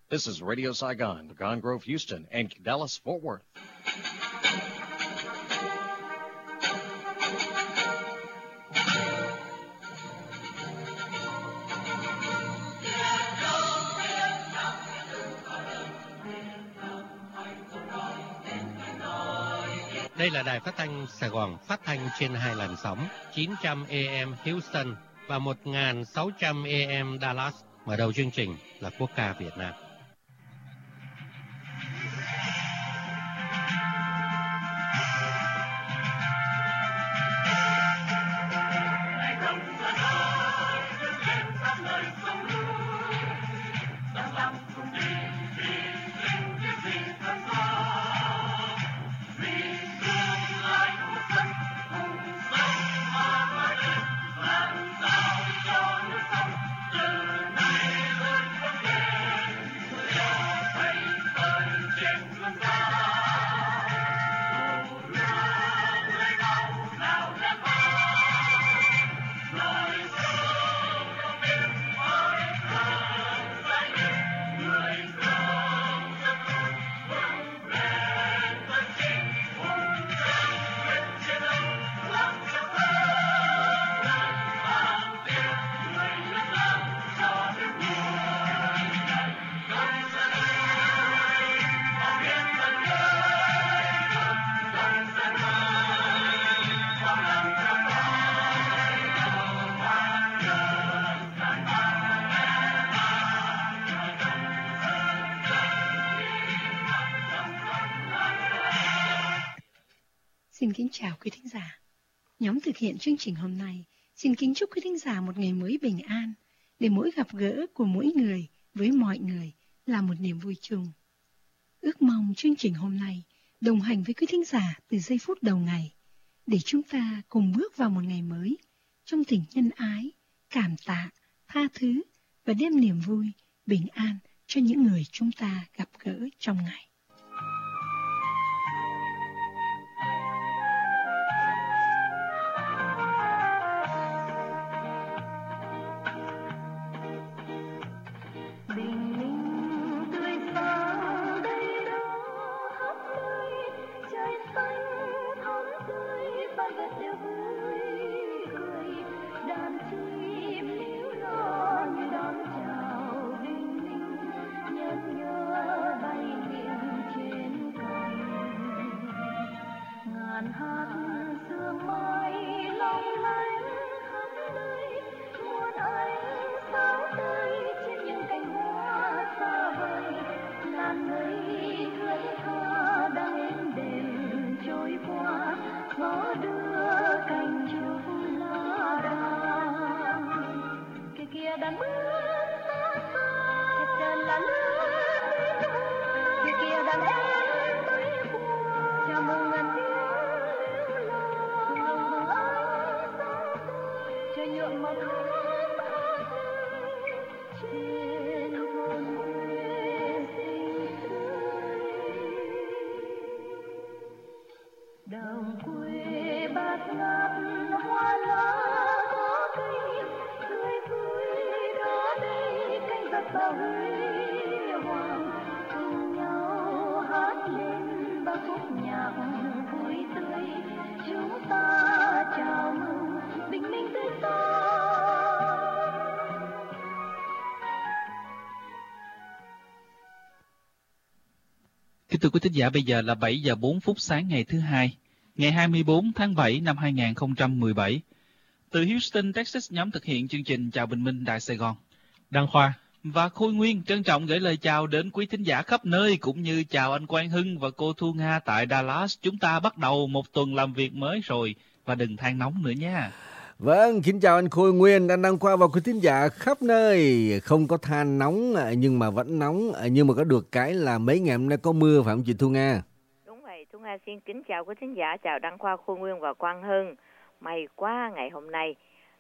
This is Radio Saigon, Pecan Grove, Houston, and Dallas, Fort Worth. Đây là đài phát thanh Sài Gòn, phát thanh trên 2 làn sóng 900 AM Houston và 1600 AM Dallas. Mở đầu chương trình là quốc ca Việt Nam. Xin kính chào quý thính giả. Nhóm thực hiện chương trình hôm nay xin kính chúc quý thính giả một ngày mới bình an, để mỗi gặp gỡ của mỗi người với mọi người là một niềm vui chung. Ước mong chương trình hôm nay đồng hành với quý thính giả từ giây phút đầu ngày, để chúng ta cùng bước vào một ngày mới trong tình nhân ái, cảm tạ, tha thứ và đem niềm vui, bình an cho những người chúng ta gặp gỡ trong ngày. Kính thưa quý thính giả, bây giờ là 7 giờ 4 phút sáng ngày thứ Hai, ngày 24 tháng 7 năm 2017. Từ Houston, Texas, nhóm thực hiện chương trình Chào Bình Minh Đài Sài Gòn, Đăng Khoa và Khôi Nguyên trân trọng gửi lời chào đến quý thính giả khắp nơi, cũng như chào anh Quang Hưng và cô Thu Nga tại Dallas. Chúng ta bắt đầu một tuần làm việc mới rồi, và đừng than nóng nữa nha. Vâng, xin chào anh Khôi Nguyên, anh Đăng Khoa và quý thính giả khắp nơi. Không có than nóng nhưng mà vẫn nóng, nhưng mà có được cái là mấy ngày hôm nay có mưa, phải không chị Thu Nga? Đúng vậy, Thu Nga xin kính chào quý thính giả, chào Đăng Khoa, Khôi Nguyên và Quang Hưng. May quá ngày hôm nay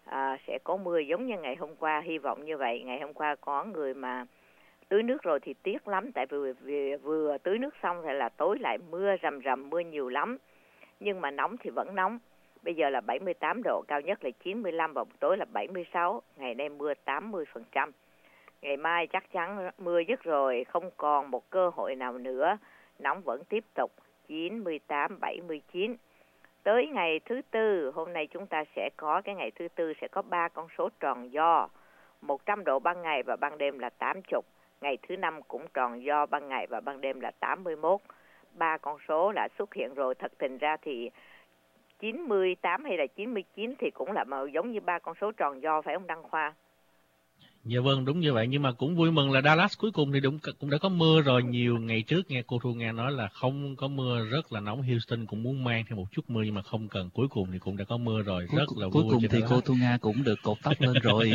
sẽ có mưa giống như ngày hôm qua, hy vọng như vậy. Ngày hôm qua có người mà tưới nước rồi thì tiếc lắm, tại vì vừa tưới nước xong thì là tối lại mưa rầm rầm, mưa nhiều lắm. Nhưng mà nóng thì vẫn nóng. Bây giờ là 78 độ, cao nhất là 95 và tối là 76. Ngày nay mưa 80%. Ngày mai chắc chắn mưa dứt rồi, không còn một cơ hội nào nữa. Nóng vẫn tiếp tục 98, 79. Tới ngày thứ Tư, hôm nay chúng ta sẽ có cái ngày thứ Tư sẽ có 3 con số tròn do. 100 độ ban ngày và ban đêm là 80. Ngày thứ Năm cũng tròn do, ban ngày và ban đêm là 81. 3 con số là xuất hiện rồi. Thật tình ra thì 98 hay là 99 thì cũng là giống như 3 con số tròn do, phải không Đăng Khoa? Dạ vâng, đúng như vậy, nhưng mà cũng vui mừng là Dallas cuối cùng thì cũng đã có mưa rồi. Nhiều ngày trước nghe cô Thu Nga nói là không có mưa, rất là nóng. Houston cũng muốn mang thêm một chút mưa nhưng mà không cần. Cuối cùng thì cũng đã có mưa rồi, rất là vui. Cuối cùng thì cô Thu Nga cũng được cột tóc lên rồi.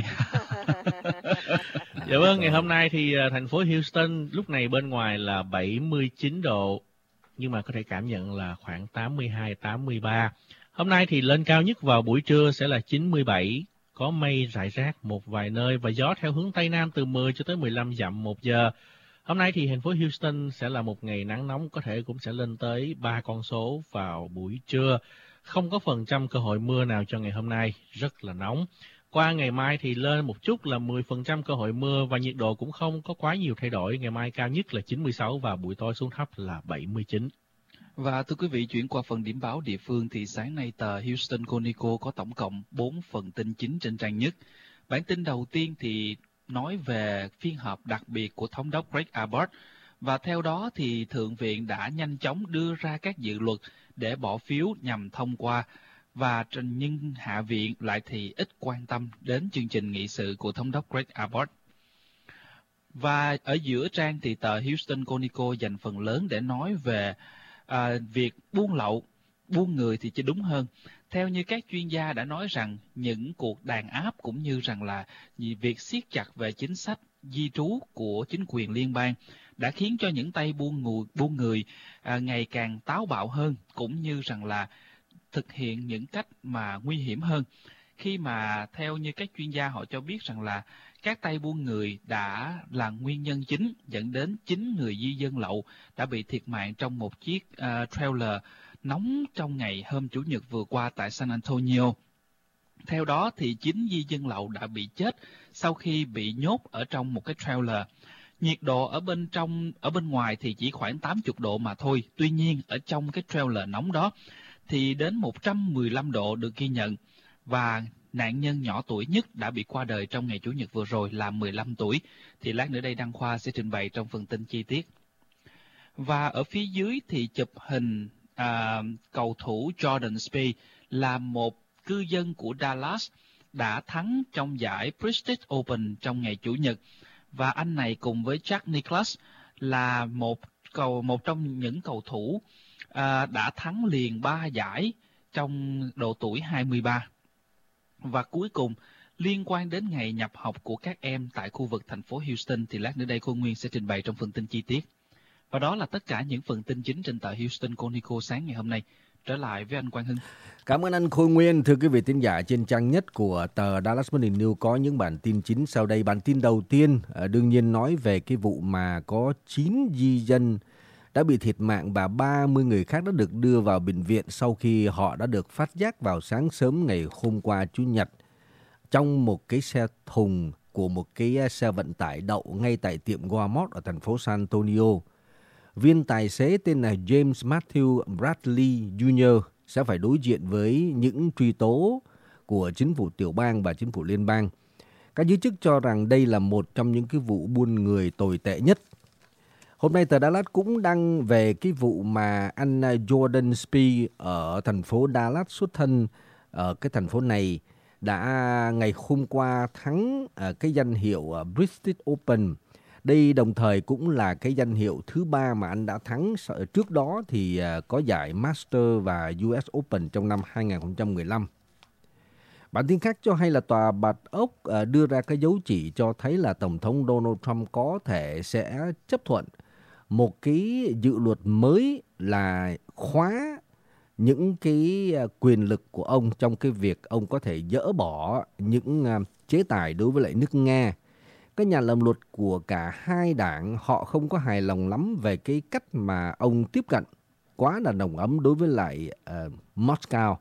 Dạ vâng, ngày hôm nay thì thành phố Houston lúc này bên ngoài là 79 độ, nhưng mà có thể cảm nhận là khoảng 82, 83. Hôm nay thì lên cao nhất vào buổi trưa sẽ là 97, có mây rải rác một vài nơi và gió theo hướng Tây Nam từ 10 cho tới 15 dặm một giờ. Hôm nay thì thành phố Houston sẽ là một ngày nắng nóng, có thể cũng sẽ lên tới 3 con số vào buổi trưa. Không có phần trăm cơ hội mưa nào cho ngày hôm nay, rất là nóng. Qua ngày mai thì lên một chút là 10% cơ hội mưa và nhiệt độ cũng không có quá nhiều thay đổi. Ngày mai cao nhất là 96 và buổi tối xuống thấp là 79. Và thưa quý vị, chuyển qua phần điểm báo địa phương thì sáng nay tờ Houston Chronicle có tổng cộng 4 phần tin chính trên trang nhất. Bản tin đầu tiên thì nói về phiên họp đặc biệt của Thống đốc Greg Abbott. Và theo đó thì Thượng viện đã nhanh chóng đưa ra các dự luật để bỏ phiếu nhằm thông qua. Và nhưng Hạ viện lại thì ít quan tâm đến chương trình nghị sự của Thống đốc Greg Abbott. Và ở giữa trang thì tờ Houston Chronicle dành phần lớn để nói về việc buôn lậu, buôn người thì chỉ đúng hơn. Theo như các chuyên gia đã nói rằng những cuộc đàn áp cũng như rằng là việc siết chặt về chính sách di trú của chính quyền liên bang đã khiến cho những tay buôn người ngày càng táo bạo hơn, cũng như rằng là thực hiện những cách mà nguy hiểm hơn. Khi mà theo như các chuyên gia họ cho biết rằng là các tay buôn người đã là nguyên nhân chính dẫn đến 9 người di dân lậu đã bị thiệt mạng trong một chiếc trailer nóng trong ngày hôm Chủ nhật vừa qua tại San Antonio. Theo đó thì 9 di dân lậu đã bị chết sau khi bị nhốt ở trong một cái trailer. Nhiệt độ ở bên ngoài thì chỉ khoảng 80 độ mà thôi. Tuy nhiên ở trong cái trailer nóng đó thì đến 115 độ được ghi nhận. Và nạn nhân nhỏ tuổi nhất đã bị qua đời trong ngày Chủ nhật vừa rồi là 15 tuổi. Thì lát nữa đây Đăng Khoa sẽ trình bày trong phần tin chi tiết. Và ở phía dưới thì chụp hình cầu thủ Jordan Spieth là một cư dân của Dallas đã thắng trong giải Prestige Open trong ngày Chủ nhật. Và anh này cùng với Jack Nicklaus là một trong những cầu thủ đã thắng liền 3 giải trong độ tuổi 23. Và cuối cùng, liên quan đến ngày nhập học của các em tại khu vực thành phố Houston thì lát nữa đây Khôi Nguyên sẽ trình bày trong phần tin chi tiết. Và đó là tất cả những phần tin chính trên tờ Houston Chronicle sáng ngày hôm nay. Trở lại với anh Quang Hưng. Cảm ơn anh Khôi Nguyên. Thưa quý vị thính giả, trên trang nhất của tờ Dallas Morning News có những bản tin chính sau đây. Bản tin đầu tiên đương nhiên nói về cái vụ mà có 9 di dân đã bị thiệt mạng và 30 người khác đã được đưa vào bệnh viện sau khi họ đã được phát giác vào sáng sớm ngày hôm qua Chủ nhật trong một cái xe thùng của một cái xe vận tải đậu ngay tại tiệm Walmart ở thành phố San Antonio. Viên tài xế tên là James Matthew Bradley Jr. sẽ phải đối diện với những truy tố của chính phủ tiểu bang và chính phủ liên bang. Các giới chức cho rằng đây là một trong những cái vụ buôn người tồi tệ nhất. Hôm nay tờ Dallas cũng đăng về cái vụ mà anh Jordan Spieth ở thành phố Dallas xuất thân ở cái thành phố này đã ngày hôm qua thắng cái danh hiệu Prestige Open. Đây đồng thời cũng là cái danh hiệu thứ 3 mà anh đã thắng. Trước đó thì có giải Master và US Open trong năm 2015. Bản tin khác cho hay là Tòa Bạch Ốc đưa ra cái dấu chỉ cho thấy là Tổng thống Donald Trump có thể sẽ chấp thuận một cái dự luật mới là khóa những cái quyền lực của ông trong cái việc ông có thể dỡ bỏ những chế tài đối với lại nước Nga. Các nhà làm luật của cả hai đảng họ không có hài lòng lắm về cái cách mà ông tiếp cận quá là nồng ấm đối với lại Moscow.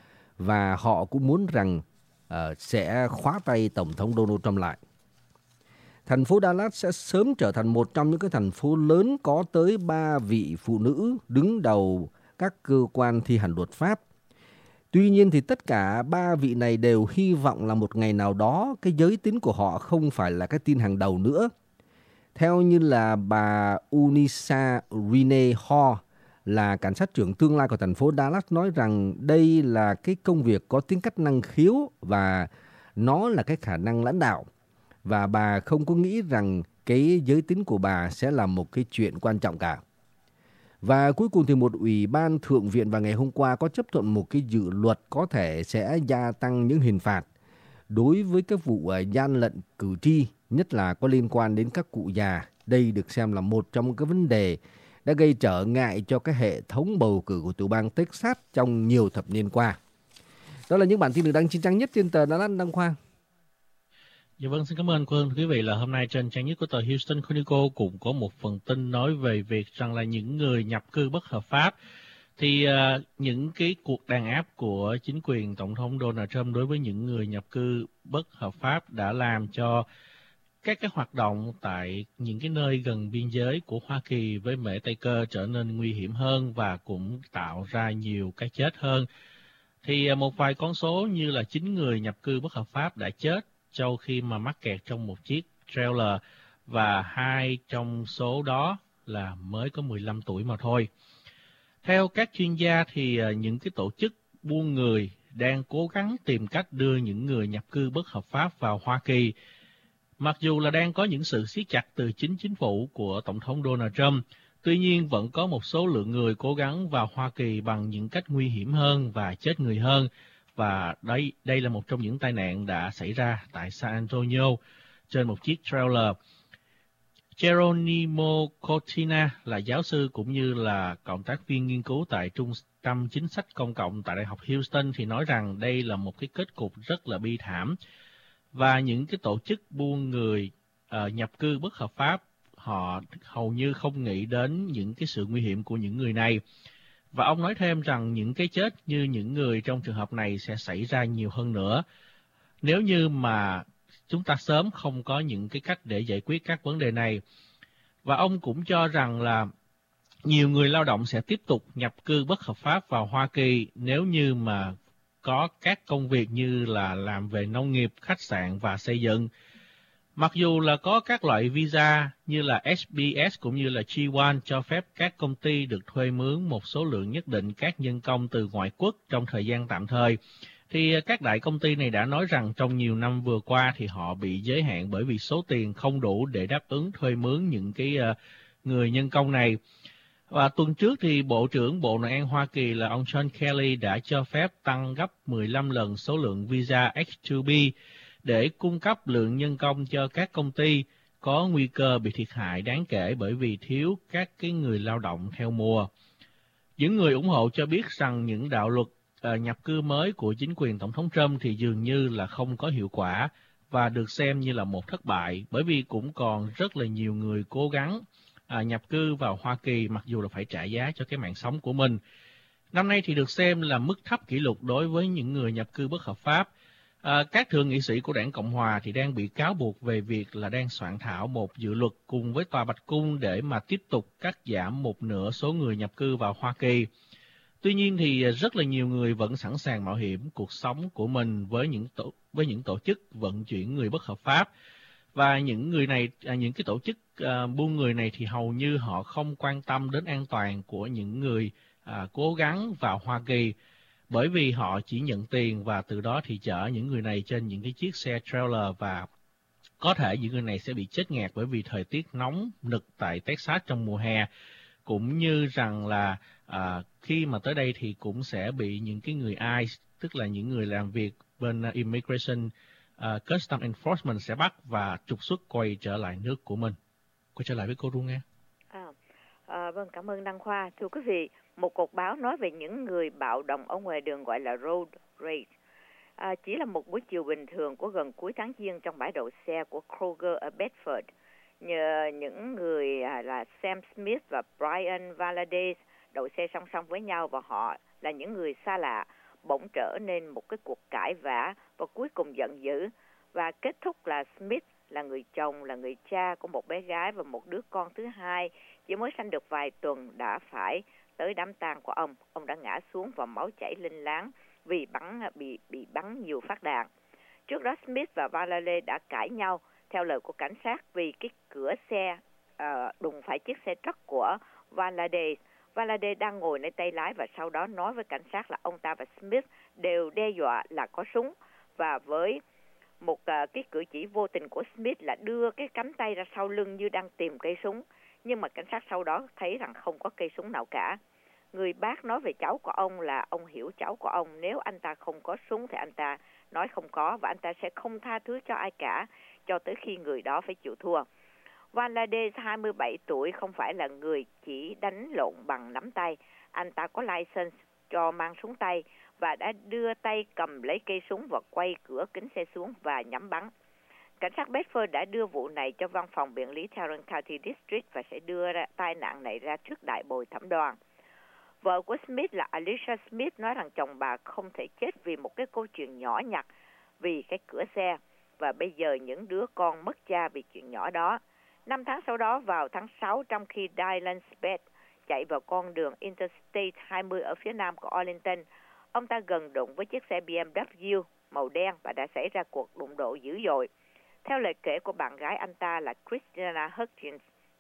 Và họ cũng muốn rằng sẽ khóa tay Tổng thống Donald Trump lại. thành phố Dallas sẽ sớm trở thành một trong những cái thành phố lớn có tới 3 vị phụ nữ đứng đầu các cơ quan thi hành luật pháp. Tuy nhiên thì tất cả 3 vị này đều hy vọng là một ngày nào đó cái giới tính của họ không phải là cái tin hàng đầu nữa. Theo như là bà Unisa Renee Hall, là cảnh sát trưởng tương lai của thành phố Dallas, nói rằng đây là cái công việc có tính cách năng khiếu và nó là cái khả năng lãnh đạo. Và bà không có nghĩ rằng cái giới tính của bà sẽ là một cái chuyện quan trọng cả. Và cuối cùng thì một ủy ban thượng viện vào ngày hôm qua có chấp thuận một cái dự luật có thể sẽ gia tăng những hình phạt đối với các vụ gian lận cử tri, nhất là có liên quan đến các cụ già. Đây được xem là một trong những cái vấn đề đã gây trở ngại cho cái hệ thống bầu cử của tiểu bang Texas trong nhiều thập niên qua. Đó là những bản tin được đăng trên trang nhất trên tờ Dallas Đăng Khoa. Dạ vâng, xin cảm ơn quý vị là hôm nay trên trang nhất của tờ Houston Chronicle cũng có một phần tin nói về việc rằng là những người nhập cư bất hợp pháp thì những cái cuộc đàn áp của chính quyền Tổng thống Donald Trump đối với những người nhập cư bất hợp pháp đã làm cho các cái hoạt động tại những cái nơi gần biên giới của Hoa Kỳ với Mễ Tây Cơ trở nên nguy hiểm hơn và cũng tạo ra nhiều cái chết hơn. Thì một vài con số như là 9 người nhập cư bất hợp pháp đã chết sau khi mà mắc kẹt trong một chiếc trailer và 2 trong số đó là mới có 15 tuổi mà thôi. Theo các chuyên gia thì những cái tổ chức buôn người đang cố gắng tìm cách đưa những người nhập cư bất hợp pháp vào Hoa Kỳ. Mặc dù là đang có những sự siết chặt từ chính phủ của Tổng thống Donald Trump, tuy nhiên vẫn có một số lượng người cố gắng vào Hoa Kỳ bằng những cách nguy hiểm hơn và chết người hơn. Và đây là một trong những tai nạn đã xảy ra tại San Antonio trên một chiếc trailer. Geronimo Cortina là giáo sư cũng như là cộng tác viên nghiên cứu tại Trung tâm Chính sách Công cộng tại Đại học Houston thì nói rằng đây là một cái kết cục rất là bi thảm. Và những cái tổ chức buôn người nhập cư bất hợp pháp, họ hầu như không nghĩ đến những cái sự nguy hiểm của những người này. Và ông nói thêm rằng những cái chết như những người trong trường hợp này sẽ xảy ra nhiều hơn nữa nếu như mà chúng ta sớm không có những cái cách để giải quyết các vấn đề này. Và ông cũng cho rằng là nhiều người lao động sẽ tiếp tục nhập cư bất hợp pháp vào Hoa Kỳ nếu như mà có các công việc như là làm về nông nghiệp, khách sạn và xây dựng. Mặc dù là có các loại visa như là SBS cũng như là G1 cho phép các công ty được thuê mướn một số lượng nhất định các nhân công từ ngoại quốc trong thời gian tạm thời, thì các đại công ty này đã nói rằng trong nhiều năm vừa qua thì họ bị giới hạn bởi vì số tiền không đủ để đáp ứng thuê mướn những cái người nhân công này. Và tuần trước thì Bộ trưởng Bộ Nội an Hoa Kỳ là ông John Kelly đã cho phép tăng gấp 15 lần số lượng visa H-2B để cung cấp lượng nhân công cho các công ty có nguy cơ bị thiệt hại đáng kể bởi vì thiếu các cái người lao động theo mùa. Những người ủng hộ cho biết rằng những đạo luật nhập cư mới của chính quyền Tổng thống Trump thì dường như là không có hiệu quả và được xem như là một thất bại bởi vì cũng còn rất là nhiều người cố gắng nhập cư vào Hoa Kỳ mặc dù là phải trả giá cho cái mạng sống của mình. Năm nay thì được xem là mức thấp kỷ lục đối với những người nhập cư bất hợp pháp. Các thượng nghị sĩ của đảng Cộng Hòa thì đang bị cáo buộc về việc là đang soạn thảo một dự luật cùng với Tòa Bạch Cung để mà tiếp tục cắt giảm một nửa số người nhập cư vào Hoa Kỳ. Tuy nhiên thì rất là nhiều người vẫn sẵn sàng mạo hiểm cuộc sống của mình với những tổ chức vận chuyển người bất hợp pháp. Và những người này, những cái tổ chức buôn người này thì hầu như họ không quan tâm đến an toàn của những người cố gắng vào Hoa Kỳ, bởi vì họ chỉ nhận tiền và từ đó thì chở những người này trên những cái chiếc xe trailer và có thể những người này sẽ bị chết ngạt bởi vì thời tiết nóng nực tại Texas trong mùa hè, cũng như rằng là khi mà tới đây thì cũng sẽ bị những cái người ICE, tức là những người làm việc bên Immigration Custom Enforcement sẽ bắt và trục xuất quay trở lại nước của mình. Quay trở lại với cô Ru nghe. Vâng, cảm ơn Đăng Khoa. Thưa quý vị, một cuộc báo nói về những người bạo động ở ngoài đường gọi là road rage. Chỉ là một buổi chiều bình thường của gần cuối tháng Giêng trong bãi đậu xe của Kroger ở Bedford, nhờ những người là Sam Smith và Brian Valadez đậu xe song song với nhau và họ là những người xa lạ, bỗng trở nên một cái cuộc cãi vã và cuối cùng giận dữ và kết thúc là Smith là người chồng, là người cha của một bé gái và một đứa con thứ hai, chỉ mới sanh được vài tuần đã phải tới đám tang của ông. Ông đã ngã xuống và máu chảy linh láng vì bị bắn nhiều phát đạn. Trước đó Smith và Valadez đã cãi nhau theo lời của cảnh sát vì cái cửa xe đụng phải chiếc xe truck của Valadez. Valadez đang ngồi nơi tay lái và sau đó nói với cảnh sát là ông ta và Smith đều đe dọa là có súng, và với một cái cử chỉ vô tình của Smith là đưa cái cánh tay ra sau lưng như đang tìm cây súng, nhưng mà cảnh sát sau đó thấy rằng không có cây súng nào cả. Người bác nói về cháu của ông là ông hiểu cháu của ông, nếu anh ta không có súng thì anh ta nói không có, và anh ta sẽ không tha thứ cho ai cả cho tới khi người đó phải chịu thua. Valadez 27 tuổi không phải là người chỉ đánh lộn bằng nắm tay. Anh ta có license cho mang súng tay và đã đưa tay cầm lấy cây súng và quay cửa kính xe xuống và nhắm bắn. Cảnh sát Bedford đã đưa vụ này cho văn phòng biện lý Tarrant County District và sẽ đưa tai nạn này ra trước đại bồi thẩm đoàn. Vợ của Smith là Alicia Smith nói rằng chồng bà không thể chết vì một cái câu chuyện nhỏ nhặt vì cái cửa xe, và bây giờ những đứa con mất cha vì chuyện nhỏ đó. 5 tháng sau đó, vào tháng 6, trong khi Dylan Speth chạy vào con đường Interstate 20 ở phía nam của Arlington, ông ta gần đụng với chiếc xe BMW màu đen và đã xảy ra cuộc đụng độ dữ dội. Theo lời kể của bạn gái anh ta là Christina Hutchins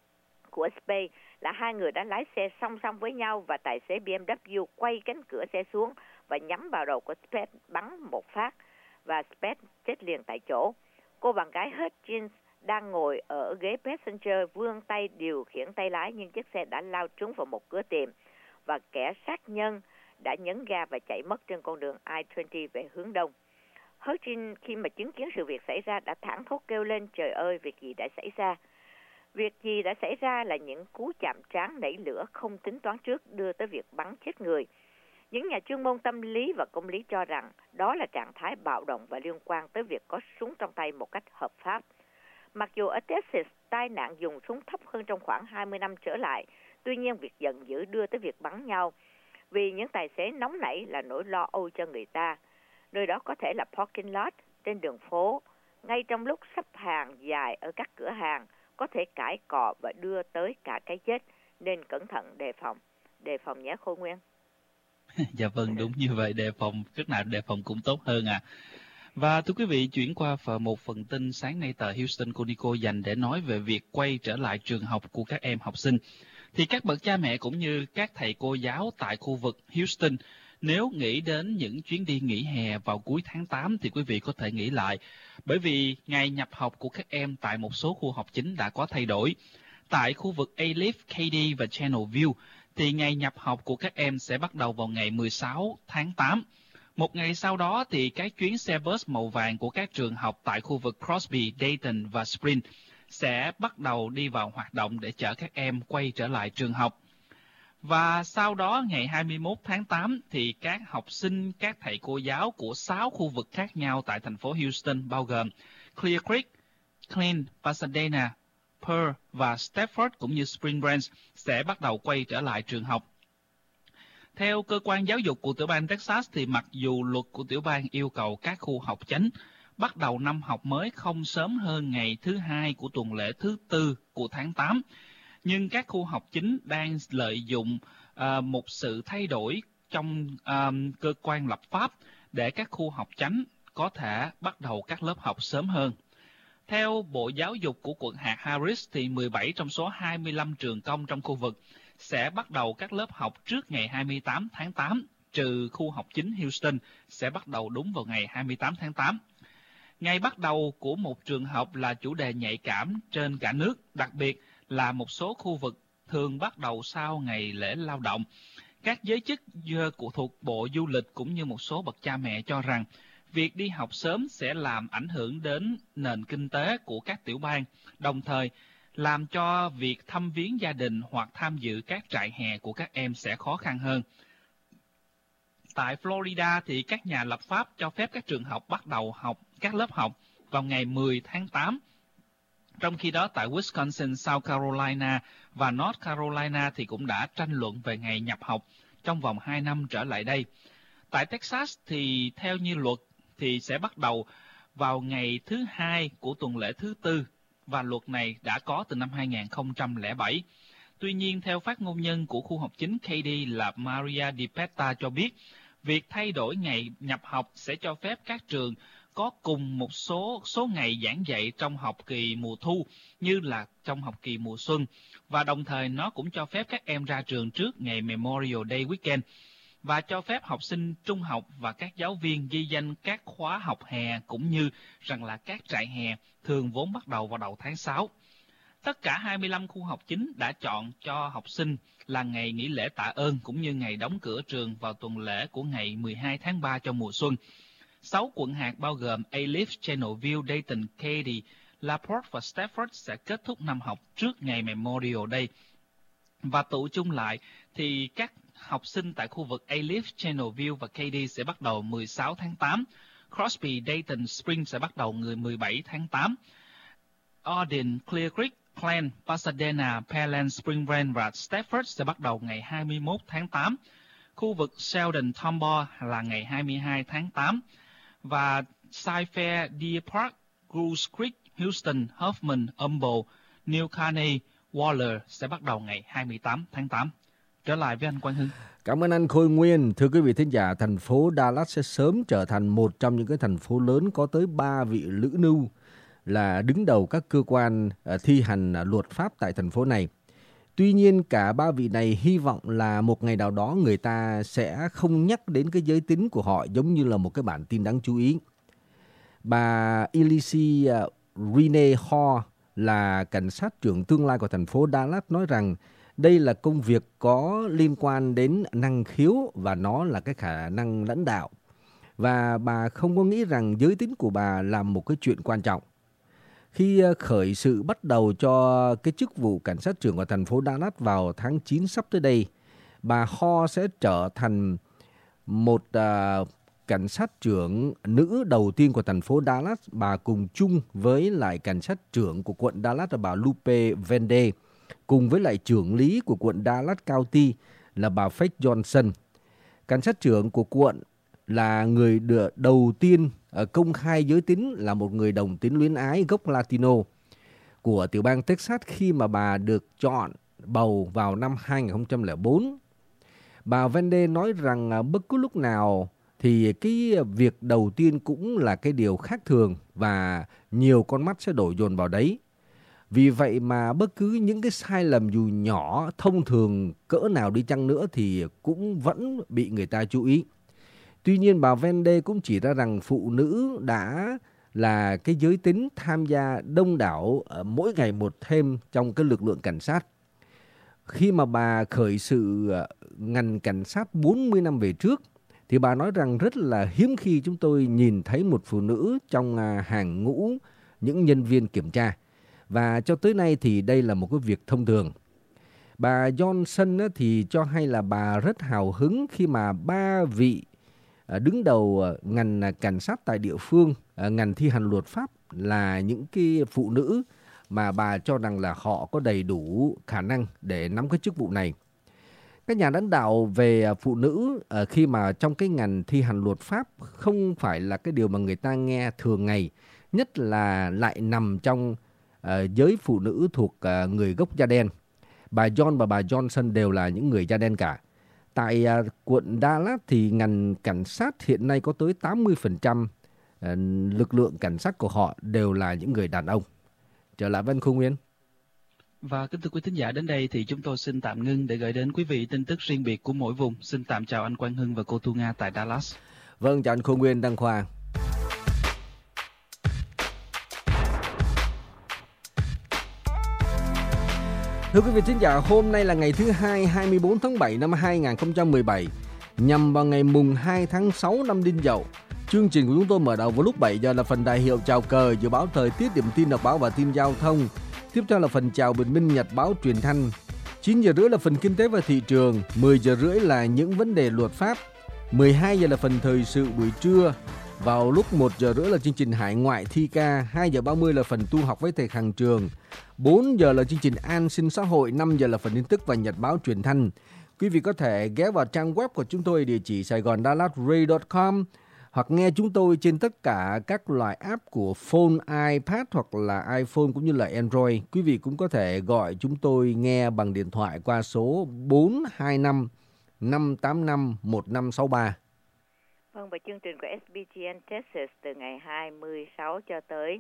của Spade, là hai người đã lái xe song song với nhau và tài xế BMW quay cánh cửa xe xuống và nhắm vào đầu của Spade bắn một phát, và Spade chết liền tại chỗ. Cô bạn gái Hutchins đang ngồi ở ghế passenger vươn tay điều khiển tay lái, nhưng chiếc xe đã lao trúng vào một cửa tiệm và kẻ sát nhân đã nhấn ga và chạy mất trên con đường I-20 về hướng đông. Hutchins khi mà chứng kiến sự việc xảy ra đã thảng thốt kêu lên: trời ơi, việc gì đã xảy ra? Việc gì đã xảy ra là những cú chạm trán nảy lửa không tính toán trước đưa tới việc bắn chết người. Những nhà chuyên môn tâm lý và công lý cho rằng đó là trạng thái bạo động và liên quan tới việc có súng trong tay một cách hợp pháp. Mặc dù ở Texas, tai nạn dùng súng thấp hơn trong khoảng 20 năm trở lại, tuy nhiên việc giận dữ đưa tới việc bắn nhau vì những tài xế nóng nảy là nỗi lo âu cho người ta. Nơi đó có thể là parking lot, trên đường phố, ngay trong lúc sắp hàng dài ở các cửa hàng, có thể cãi cọ và đưa tới cả cái chết, nên cẩn thận đề phòng nhé Khôi Nguyên. Dạ vâng, đúng như vậy, đề phòng, rất nào đề phòng cũng tốt hơn à. Và thưa quý vị, chuyển qua một phần tin sáng nay tờ Houston Chronicle dành để nói về việc quay trở lại trường học của các em học sinh. Thì các bậc cha mẹ cũng như các thầy cô giáo tại khu vực Houston, nếu nghĩ đến những chuyến đi nghỉ hè vào cuối tháng 8 thì quý vị có thể nghĩ lại. Bởi vì ngày nhập học của các em tại một số khu học chính đã có thay đổi. Tại khu vực Alief, Katy và Channelview thì ngày nhập học của các em sẽ bắt đầu vào ngày 16 tháng 8. Một ngày sau đó thì các chuyến xe bus màu vàng của các trường học tại khu vực Crosby, Dayton và Spring sẽ bắt đầu đi vào hoạt động để chở các em quay trở lại trường học. Và sau đó ngày 21 tháng 8 thì các học sinh, các thầy cô giáo của 6 khu vực khác nhau tại thành phố Houston bao gồm Clear Creek, Clint, Pasadena, Pearl và Stafford cũng như Spring Branch sẽ bắt đầu quay trở lại trường học. Theo cơ quan giáo dục của tiểu bang Texas thì mặc dù luật của tiểu bang yêu cầu các khu học chánh bắt đầu năm học mới không sớm hơn ngày thứ Hai của tuần lễ thứ Tư của tháng 8, nhưng các khu học chính đang lợi dụng một sự thay đổi trong cơ quan lập pháp để các khu học chánh có thể bắt đầu các lớp học sớm hơn. Theo Bộ Giáo dục của quận hạt Harris thì 17 trong số 25 trường công trong khu vực sẽ bắt đầu các lớp học trước ngày 28 tháng 8, trừ khu học chính Houston sẽ bắt đầu đúng vào ngày 28 tháng 8. Ngày bắt đầu của một trường học là chủ đề nhạy cảm trên cả nước, đặc biệt là một số khu vực thường bắt đầu sau ngày lễ lao động. Các giới chức thuộc Bộ Du lịch cũng như một số bậc cha mẹ cho rằng việc đi học sớm sẽ làm ảnh hưởng đến nền kinh tế của các tiểu bang, đồng thời làm cho việc thăm viếng gia đình hoặc tham dự các trại hè của các em sẽ khó khăn hơn. Tại Florida thì các nhà lập pháp cho phép các trường học bắt đầu học các lớp học vào ngày 10 tháng 8. Trong khi đó tại Wisconsin, South Carolina và North Carolina thì cũng đã tranh luận về ngày nhập học trong vòng 2 năm trở lại đây. Tại Texas thì theo như luật thì sẽ bắt đầu vào ngày thứ hai của tuần lễ thứ tư, và luật này đã có từ năm 2007. Tuy nhiên, theo phát ngôn nhân của khu học chính KD là Maria Di Petta cho biết, việc thay đổi ngày nhập học sẽ cho phép các trường có cùng một số ngày giảng dạy trong học kỳ mùa thu như là trong học kỳ mùa xuân, và đồng thời nó cũng cho phép các em ra trường trước ngày Memorial Day Weekend, và cho phép học sinh trung học và các giáo viên ghi danh các khóa học hè, cũng như rằng là các trại hè thường vốn bắt đầu vào đầu tháng 6. Tất cả 25 khu học chính đã chọn cho học sinh là ngày nghỉ lễ tạ ơn cũng như ngày đóng cửa trường vào tuần lễ của ngày 12 tháng 3 cho mùa xuân. 6 quận hạt bao gồm Alice, Channelville, Dayton, Katy, LaPorte và Stafford sẽ kết thúc năm học trước ngày Memorial Day. Và tụ chung lại thì các học sinh tại khu vực Alice, Channelville và Katy sẽ bắt đầu 16 tháng 8. Crosby, Dayton, Spring sẽ bắt đầu ngày 17 tháng 8. Odin, Clear Creek, Glen, Pasadena, Pearland, Spring Branch và Stafford sẽ bắt đầu ngày 21 tháng 8. Khu vực Sheldon, Tomball là ngày 22 tháng 8. Và Cy-Fair, Deer Park, Goose Creek, Houston, Huffman, Humboldt, New Caney, Waller sẽ bắt đầu ngày 28 tháng 8. Trở lại với anh Quang Hưng. Cảm ơn anh Khôi Nguyên. Thưa quý vị thính giả, thành phố Dallas sẽ sớm trở thành một trong những cái thành phố lớn có tới 3 vị lữ nưu là đứng đầu các cơ quan thi hành luật pháp tại thành phố này. Tuy nhiên, cả 3 vị này hy vọng là một ngày nào đó người ta sẽ không nhắc đến cái giới tính của họ giống như là một cái bản tin đáng chú ý. Bà Elise Renee Hall là cảnh sát trưởng tương lai của thành phố Dallas nói rằng đây là công việc có liên quan đến năng khiếu và nó là cái khả năng lãnh đạo. Và bà không có nghĩ rằng giới tính của bà là một cái chuyện quan trọng. Khi khởi sự bắt đầu cho cái chức vụ cảnh sát trưởng của thành phố Dallas vào tháng 9 sắp tới đây, bà Hall sẽ trở thành một cảnh sát trưởng nữ đầu tiên của thành phố Dallas. Bà cùng chung với lại cảnh sát trưởng của quận Dallas là bà Lupe Vende, cùng với lại trưởng lý của quận Dallas County là bà Faith Johnson. Cảnh sát trưởng của quận là người đầu tiên công khai giới tính là một người đồng tính luyến ái gốc Latino của tiểu bang Texas khi mà bà được chọn bầu vào năm 2004. Bà Vende nói rằng bất cứ lúc nào thì cái việc đầu tiên cũng là cái điều khác thường và nhiều con mắt sẽ đổ dồn vào đấy. Vì vậy mà bất cứ những cái sai lầm dù nhỏ thông thường cỡ nào đi chăng nữa thì cũng vẫn bị người ta chú ý. Tuy nhiên bà Vende cũng chỉ ra rằng phụ nữ đã là cái giới tính tham gia đông đảo mỗi ngày một thêm trong cái lực lượng cảnh sát. Khi mà bà khởi sự ngành cảnh sát 40 năm về trước thì bà nói rằng rất là hiếm khi chúng tôi nhìn thấy một phụ nữ trong hàng ngũ những nhân viên kiểm tra. Và cho tới nay thì đây là một cái việc thông thường. Bà Johnson thì cho hay là bà rất hào hứng khi mà 3 vị đứng đầu ngành cảnh sát tại địa phương, ngành thi hành luật pháp là những cái phụ nữ mà bà cho rằng là họ có đầy đủ khả năng để nắm cái chức vụ này. Các nhà lãnh đạo về phụ nữ khi mà trong cái ngành thi hành luật pháp không phải là cái điều mà người ta nghe thường ngày, nhất là lại nằm trong giới phụ nữ thuộc người gốc da đen. Bà John và bà Johnson đều là những người da đen cả. Tại quận Dallas thì ngành cảnh sát hiện nay có tới 80% lực lượng cảnh sát của họ đều là những người đàn ông. Trở lại với anh Khu Nguyên. Và kính thưa quý thính giả, đến đây thì chúng tôi xin tạm ngưng để gửi đến quý vị tin tức riêng biệt của mỗi vùng. Xin tạm chào anh Quang Hưng và cô Thu Nga tại Dallas. Vâng, chào anh Khu Nguyên, Đăng Khoa. Thưa quý vị thính giả, hôm nay là ngày thứ Hai, 24 tháng 7 năm 2017, nhằm vào ngày mùng 2 tháng 6 năm Đinh Dậu. Chương trình của chúng tôi mở đầu vào lúc 7 giờ là phần đại hiệu chào cờ, dự báo thời tiết, điểm tin đọc báo và tin giao thông. Tiếp theo là phần chào bình minh nhật báo truyền thanh. 9 giờ rưỡi là phần kinh tế và thị trường, 10 giờ rưỡi là những vấn đề luật pháp, 12 giờ là phần thời sự buổi trưa. Vào lúc 1 giờ rưỡi là chương trình hải ngoại thi ca, 2 giờ 30 là phần tu học với thầy Hằng Trường, 4 giờ là chương trình an sinh xã hội, 5 giờ là phần tin tức và nhật báo truyền thanh. Quý vị có thể ghé vào trang web của chúng tôi địa chỉ saigondallatradio.com hoặc nghe chúng tôi trên tất cả các loại app của phone, iPad hoặc là iPhone cũng như là Android. Quý vị cũng có thể gọi chúng tôi nghe bằng điện thoại qua số 425 585 1563. Vâng, và chương trình của SBTN Texas từ ngày 26 cho tới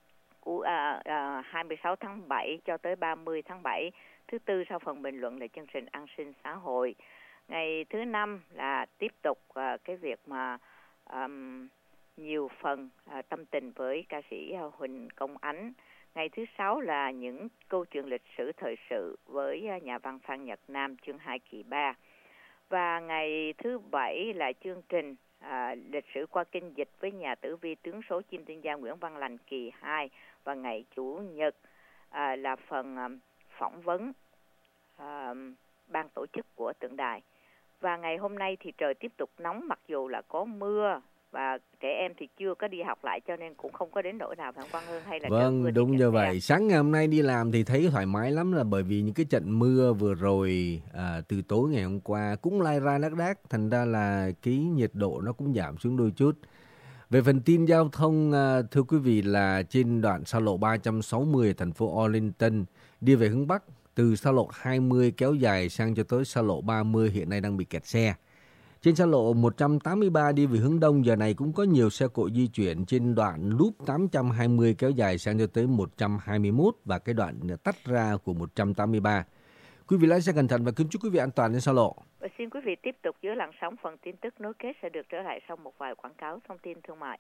26 tháng 7 cho tới 30 tháng 7. Thứ tư sau phần bình luận là chương trình an sinh xã hội. Ngày thứ năm là tiếp tục cái việc mà nhiều phần tâm tình với ca sĩ Huỳnh Công Ánh. Ngày thứ sáu là những câu chuyện lịch sử thời sự với nhà văn Phan Nhật Nam chương 2 kỳ 3. Và ngày thứ bảy là chương trình lịch sử qua kinh dịch với nhà tử vi tướng số Chim Tiên Gia Nguyễn Văn Lành kỳ 2. Và ngày Chủ nhật là phần phỏng vấn ban tổ chức của tượng đài. Và ngày hôm nay thì trời tiếp tục nóng mặc dù là có mưa và trẻ em thì chưa có đi học lại cho nên cũng không có đến nỗi nào phải Quang Hưng hay là vâng, đúng như vậy. Sáng ngày hôm nay đi làm thì thấy thoải mái lắm là bởi vì những cái trận mưa vừa rồi từ tối ngày hôm qua cũng lai ra lác đác, thành ra là cái nhiệt độ nó cũng giảm xuống đôi chút. Về phần tin giao thông, thưa quý vị, là trên đoạn xa lộ 360 ở thành phố Arlington đi về hướng Bắc, từ xa lộ 20 kéo dài sang cho tới xa lộ 30 hiện nay đang bị kẹt xe. Trên xa lộ 183 đi về hướng Đông giờ này cũng có nhiều xe cộ di chuyển trên đoạn loop 820 kéo dài sang cho tới 121 và cái đoạn tách ra của 183. Quý vị lái xe cẩn thận và kính chúc quý vị an toàn trên xa lộ. Và xin quý vị tiếp tục giữ làn sóng, phần tin tức nối kết sẽ được trở lại sau một vài quảng cáo thông tin thương mại.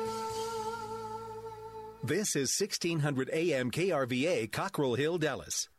This is 1600 AM KRVA, Cockrell Hill, Dallas.